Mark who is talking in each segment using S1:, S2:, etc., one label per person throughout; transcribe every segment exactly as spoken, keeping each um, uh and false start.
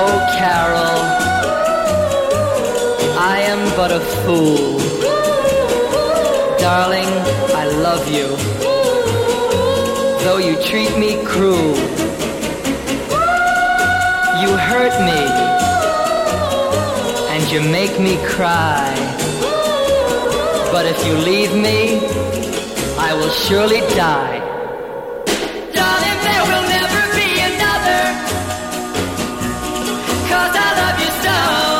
S1: Oh, Carol, I am but a fool. Darling, I love you, though you treat me cruel. You hurt me, and you make me cry. But if you leave me, I will surely die. Darling, there will never be another, 'cause I love you so.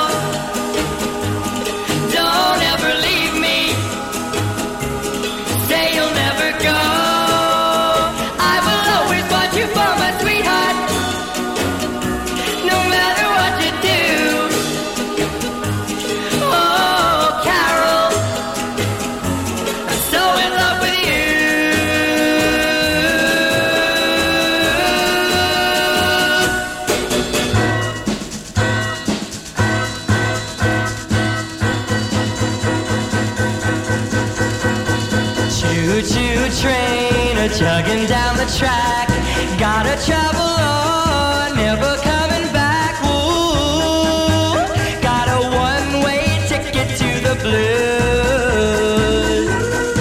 S1: Don't ever leave me, say you'll never go. I will always want you for my sweetheart, no matter what you do. Oh, Carol, I'm so in love with you. Choo-choo train a chugging down the track, gotta travel on, never coming back. Ooh, got a one-way ticket to the blues.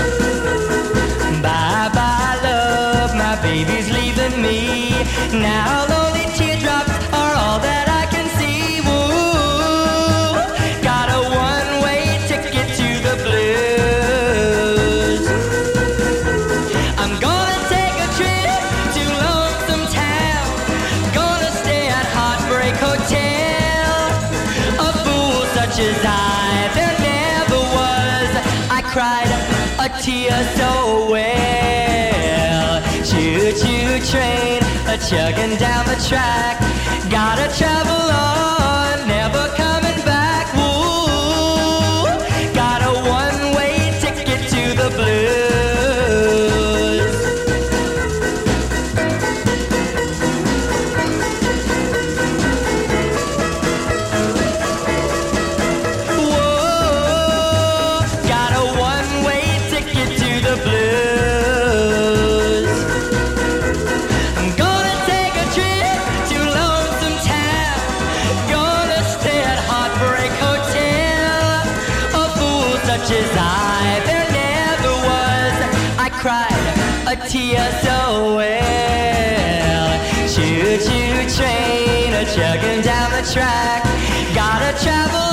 S1: Bye-bye love, my baby's leaving me. Now lonely teardrops are all that I can see. Ooh, got a one-way ticket to the blues. I'm gonna take a trip to Lonesome Town, gonna stay at Heartbreak Hotel. A fool such as I, there never was. I cried a tear so well. Choo-choo train a chugging down the track, gotta travel on, never coming back. Ooh, got a one-way ticket to the blues. Whoa, got a one-way ticket to the blues. I'm gonna take a trip to Lonesome Town, gonna stay at Heartbreak Hotel. A fool such as I, there never was. I cried a tear so well. Choo-choo train a chugging down the track, gotta travel